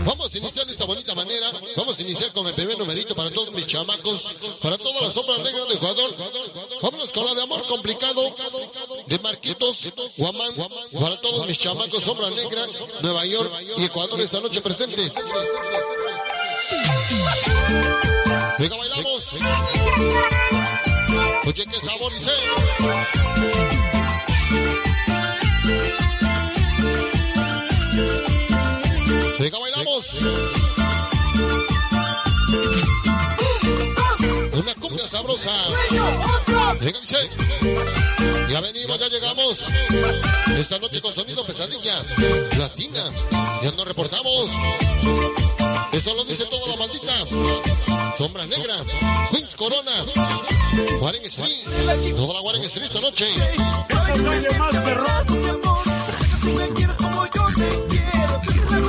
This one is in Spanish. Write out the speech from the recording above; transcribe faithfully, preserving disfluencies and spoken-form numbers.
Vamos a iniciar de esta bonita manera. Vamos a iniciar con el primer numerito para todos mis chamacos, para todas las sombras negras de Ecuador. Vámonos con la de Amor Complicado de Marquitos Guamán, para todos mis chamacos, sombra negra, Nueva York y Ecuador esta noche presentes. Venga, bailamos. Oye, qué sabor, dice. Venga, bailamos. Una cumbia sabrosa. Venga, dice. Ya venimos, ya llegamos. Esta noche con sonido pesadilla latina. Ya nos reportamos. Eso lo dice toda la maldita. Sombra Negra, Queens Corona, Warren Street, toda la Warren Street esta noche. Es el baile más perrón. Si me quieres como yo te